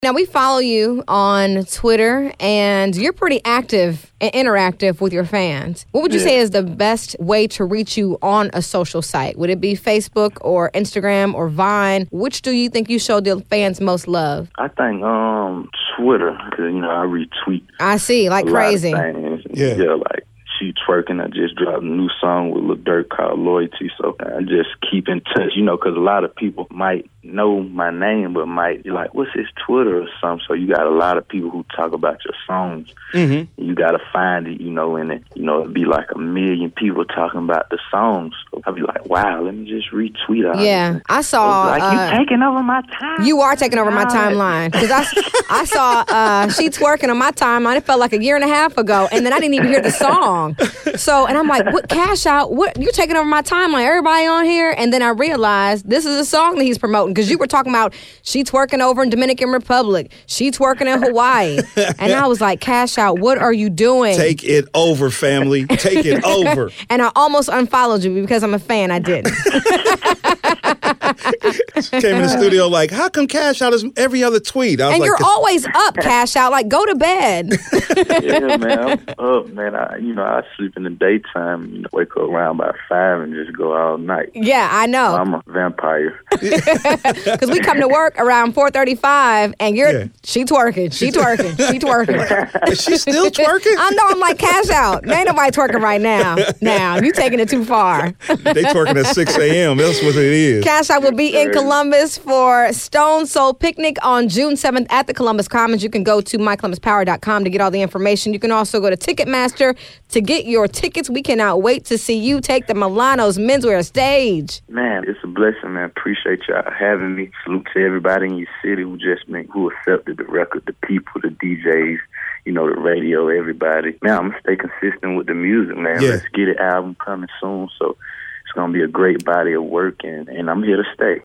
Now, we follow you on Twitter, and you're pretty active and interactive with your fans. What would you say is the best way to reach you on a social site? Would it be Facebook or Instagram or Vine? Which do you think you show the fans most love? I think Twitter, because, I retweet. I see, like crazy. Lot of things. Yeah, like She Twerking. I just dropped a new song with Lil Durk called Loyalty. So I just keep in touch, because a lot of people might know my name, but might be like, what's his Twitter or something? So you got a lot of people who talk about your songs. Mm-hmm. You got to find it, and it'd be like 1 million people talking about the songs. So I'd be like, wow, let me just retweet all this. I saw. You taking over my time. You are taking over my timeline. Because I saw She Twerking on my timeline. It felt like 1.5 years ago, and then I didn't even hear the song. So, and I'm like, what, Cash Out, what, you're taking over my timeline, everybody on here? And then I realized this is a song that he's promoting, because you were talking about She Twerking over in Dominican Republic, She Twerking in Hawaii. And I was like, Cash Out, what are you doing? Take it over, family. Take it over. And I almost unfollowed you because I'm a fan. I didn't. Came in the studio like, how come Cash Out is every other tweet? I was and like, you're always up, Cash Out. Like, go to bed. Yeah, man. I'm up, man. I sleep in the daytime, wake up around by 5 and just go all night. Yeah, I know. I'm a vampire. Because we come to work around 4:35 and she twerking. She twerking. Is she still twerking? I know. I'm like, Cash Out. Ain't nobody twerking right now. Now, you taking it too far. They twerking at 6 a.m. That's what it is. Cash Out will be in Columbus for Stone Soul Picnic on June 7th at the Columbus Commons. You can go to mycolumbuspower.com to get all the information. You can also go to Ticketmaster to get your tickets. We cannot wait to see you take the Milano's menswear stage. Man, it's a blessing, man. Appreciate y'all having me. Salute to everybody in your city who accepted the record, the people, the DJs, the radio, everybody. Man, I'm going to stay consistent with the music, man. Let's get it. Album coming soon. So it's going to be a great body of work, and I'm here to stay.